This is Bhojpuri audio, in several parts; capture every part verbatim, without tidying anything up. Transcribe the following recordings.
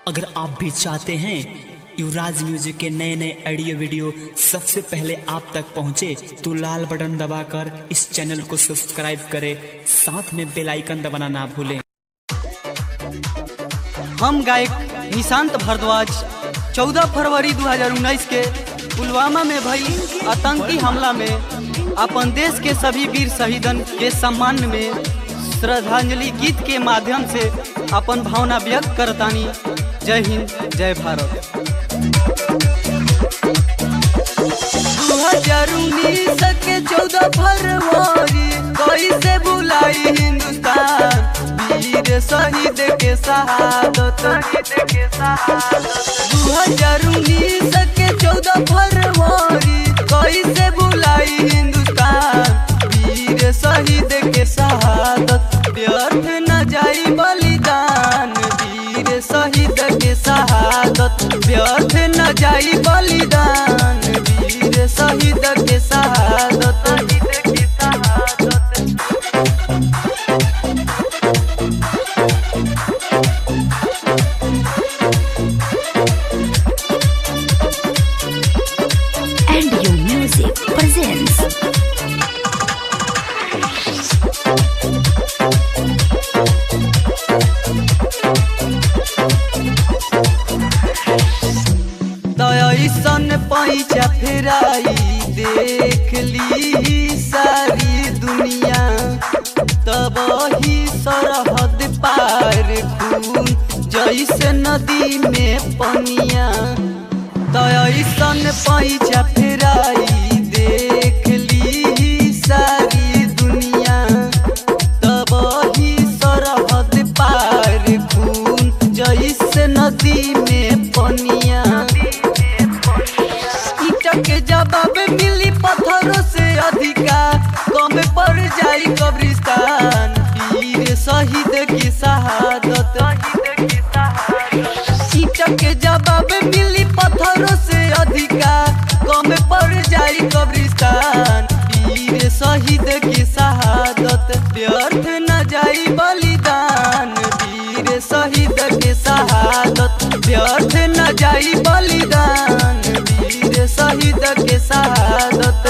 अगर आप भी चाहते हैं युवराज म्यूजिक के नए नए ऑडियो वीडियो सबसे पहले आप तक पहुंचे तो लाल बटन दबाकर इस चैनल को सब्सक्राइब करें, साथ में बेल आइकन दबाना ना भूलें। हम गायक निशांत भारद्वाज चौदह फरवरी दो हज़ार उन्नीस के पुलवामा में भई आतंकी हमला में अपन देश के सभी वीर शहीदन के सम्मान में श्रद्धांजलि गीत के माध्यम से अपन भावना व्यक्त करतानी। जय हिंद, जय भारत। दो हज़ार उन्नीस के चौदह फरवरी कैसे बुलाई हिंदुस्तान वीर शहीद के शहादत। दो हज़ार उन्नीस के चौदह फरवरी कैसे बुलाई हिंदुस्तान वीर शहीद के शहादत। व्यर्थ न जाई बलिदान वीर शहीद के शहादत। व्यर्थ न जाई बलिदान वीर शहीद के शहादत। And your music presents ऐसन पैचा फेराई देख ली सारी दुनिया, तब ही सरहद पार खून जैसे नदी में पनिया। ऐसन पैचा फेराई देख ली सारी दुनिया, तब ही सरहद पार खून जैसे नदी में पनिया। के जवाब मिली पत्थरों से अधिका कम पड़ जाई कब्रिस्तान वीर शहीद की शहादत। ईंट के जवाब मिली पत्थरों से अधिका कम पड़ जाई कब्रिस्तान वीर शहीद की शहादत। व्यर्थ न जाई बलिदान वीर शहीद के शहादत। व्यर्थ न जाई बलिदान वीर शहीद के शहादत।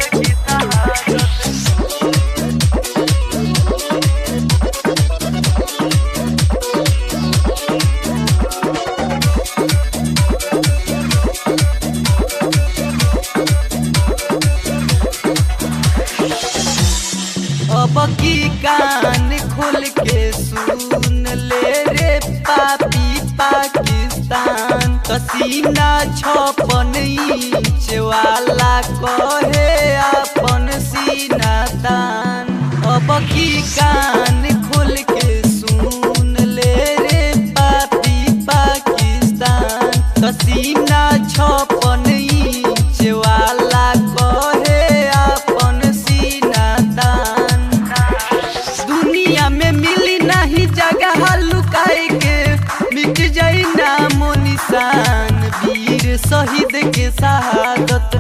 अब की कान खोल के सुन ले रे पापी पाकिस्तान। कसीना छप्पन इंच वाला कहे अपन सीना तान। अब की कान खोल के सुन ले रे पापी पाकिस्तान। कसीना छप्पन इंच वाला कहे अपन सीना तान। दुनिया में मिली नहीं जगह लुकाए के मिट जाई नामो निशान वीर शहीद के शहादत।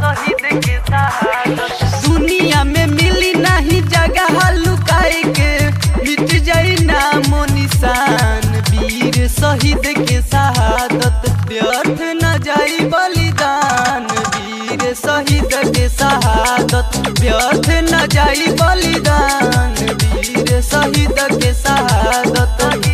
दुनिया में मिली नहीं जगह लुकाए के मिट जाई नामो निशान वीर शहीद के शहादत। व्यर्थ न जाई बलिदान वीर शहीद के शहादत। व्यर्थ न जाई बलिदान वीर शहीद के शहादत।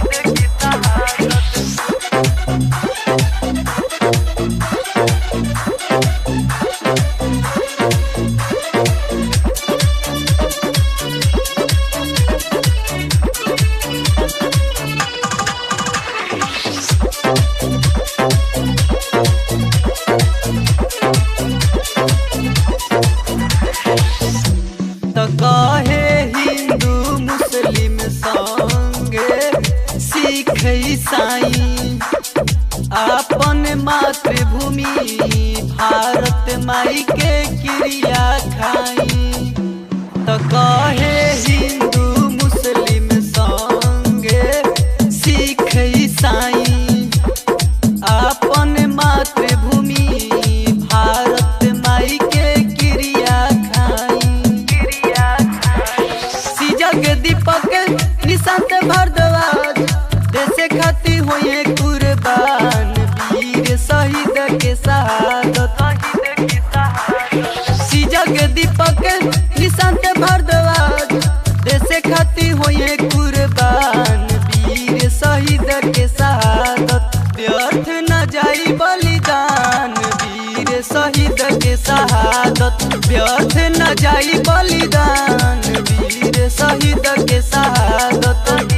कहे हिंदू मुस्लिम संगे सिख ईसाई अपन मातृभूमि भारत माई के क्रिया खाई। तो कहे हिंदू मुस्लिम संगे सिख ईसाई अपन मातृभूमि भारत माई के क्रिया खाई। जग दीपक निशांत भारद्वाज देश खाती हुए कुर्बान। के दीपक निशांत भारद्वाज देश खाती होए कुर्बान वीर शहीद के शहादत व्यर्थ न जाई बलिदान वीर शहीद के शहादत व्यर्थ न जाई बलिदान वीर शहीद के शहादत।